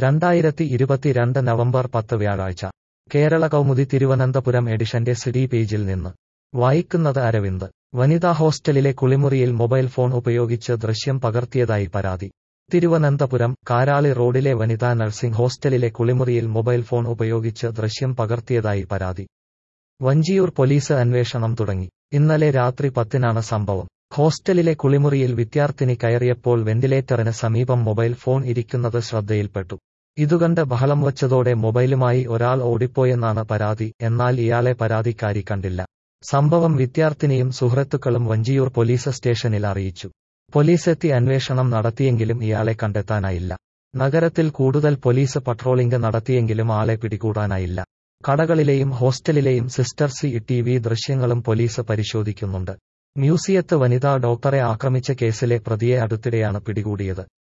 2022 November 10 വ്യാഴാഴ്ച കേരള കൗമുദി തിരുവനന്തപുരം എഡിഷന്റെ CD പേജിൽ നിന്ന് വായിക്കുന്നത് അരവിന്ദ്. വനിതാ ഹോസ്റ്റലിലെ കുളിമുറിയിൽ മൊബൈൽ ഫോൺ ഉപയോഗിച്ച് ദൃശ്യം പകർത്തിയതായി പരാതി. തിരുവനന്തപുരം കാരാളി റോഡിലെ വനിതാ നഴ്സിംഗ് ഹോസ്റ്റലിലെ കുളിമുറിയിൽ മൊബൈൽ ഫോൺ ഉപയോഗിച്ച് ദൃശ്യം പകർത്തിയതായി പരാതി. വഞ്ചിയൂർ പോലീസ് അന്വേഷണം തുടങ്ങി. ഇന്നലെ രാത്രി 10-നാണ് സംഭവം. ഹോസ്റ്റലിലെ കുളിമുറിയിൽ വിദ്യാർത്ഥിനി കയറിയപ്പോൾ വെന്റിലേറ്ററിന് സമീപം മൊബൈൽ ഫോൺ ഇരിക്കുന്നത് ശ്രദ്ധയിൽപ്പെട്ടു. ഇതുകണ്ട് ബഹളം വച്ചതോടെ മൊബൈലുമായി ഒരാൾ ഓടിപ്പോയെന്നാണ് പരാതി. എന്നാൽ ഇയാളെ പരാതിക്കാരി കണ്ടില്ല. സംഭവം വിദ്യാർത്ഥിനിയും സുഹൃത്തുക്കളും വഞ്ചിയൂർ പോലീസ് സ്റ്റേഷനിൽ അറിയിച്ചു. പോലീസെത്തി അന്വേഷണം നടത്തിയെങ്കിലും ഇയാളെ കണ്ടെത്താനായില്ല. നഗരത്തിൽ കൂടുതൽ പോലീസ് പട്രോളിംഗ് നടത്തിയെങ്കിലും ആളെ പിടികൂടാനായില്ല. കടകളിലെയും ഹോസ്റ്റലിലെയും സിസ്റ്റർ CCTV ദൃശ്യങ്ങളും പോലീസ് പരിശോധിക്കുന്നുണ്ട്. മ്യൂസിയത്ത് വനിതാ ഡോക്ടറെ ആക്രമിച്ച കേസിലെ പ്രതിയെ അടുത്തിടെയാണ് പിടികൂടിയത്.